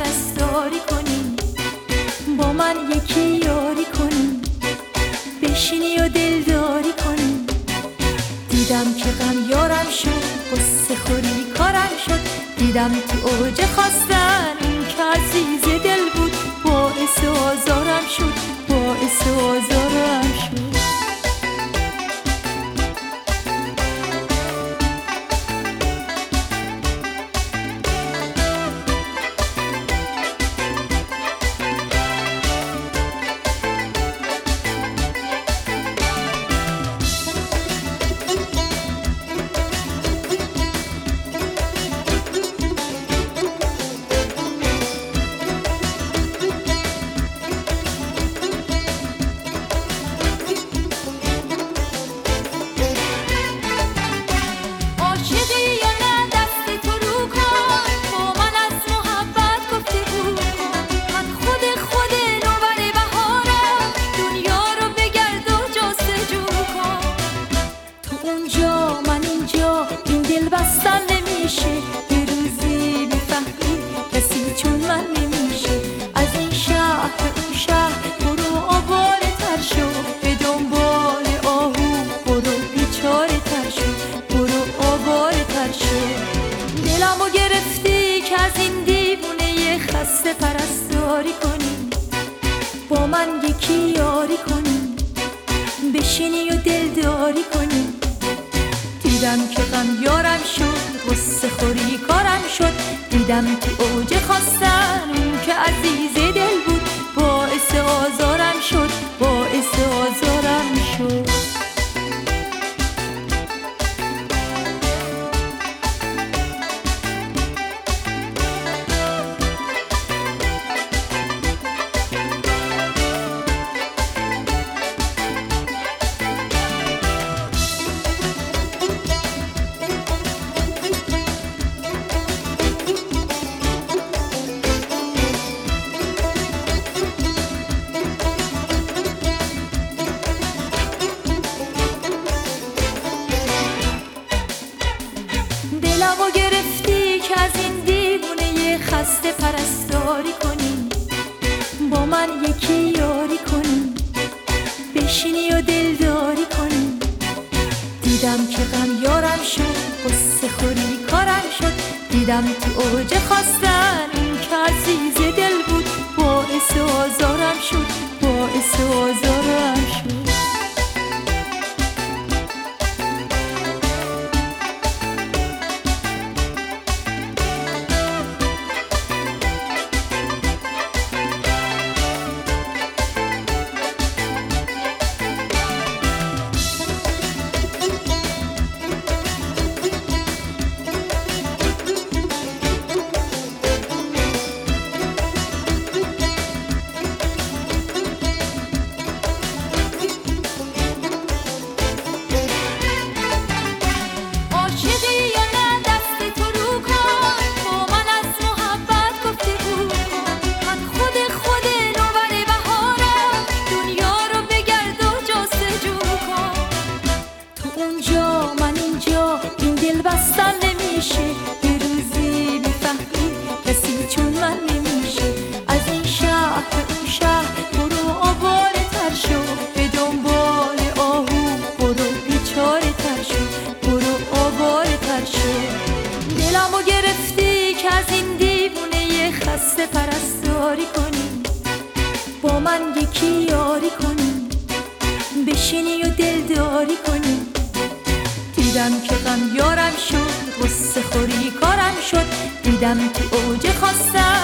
پرستاری کنی، با من یکی یاری کنی، بشینی و دلداری کنی. دیدم که غم یارم شد، قصه خوری کارم شد. دیدم تو اوج خواستن این که عزیز دل بود، باعث آزارم شد، باعث آزارم شد. بستن نمیشه، یه روزی میفهمی کسی چون من نمیشه. از این شهر به اون شهر برو آواره تر شو، به دنبال آهو برو بیچاره تر شو، برو آواره تر شو. دلمو گرفتی که از این دیوونه خسته پرستاری کنی، با من یکی یاری کنی، بشینی و دلداری کنی. دیدم که غم یارم شد، قصه خوری کارم شد. دیدم تو اوج خواستن اون که عزیز دل بود، باعث آزارم شد، باعث آزارم شد. دلمو گرفتی که از این دیوونه خسته پرستاری کنی، با من یکی یاری کنی، بشینی و دلداری کنی. دیدم که غم یارم شد، قصه خوری کارم شد. دیدم تو اوج خواستن این که عزیز دل بود، باعث آزارم شد، باعث آزارم شد. بستن نمیشه، یه روزی میفهمی کسی چون من نمیشه. از این شهر به اون شهر برو آواره تر شو، به دنبال آهو برو بیچاره تر شو، برو آواره تر شو. دلمو گرفتی که از این دیوونه خسته پرستاری کنی، با من یکی یاری کنی، بشینی و دلداری کنی. دیدم که غم یارم شد، قصه خوری کارم شد. دیدم تو اوج خواستن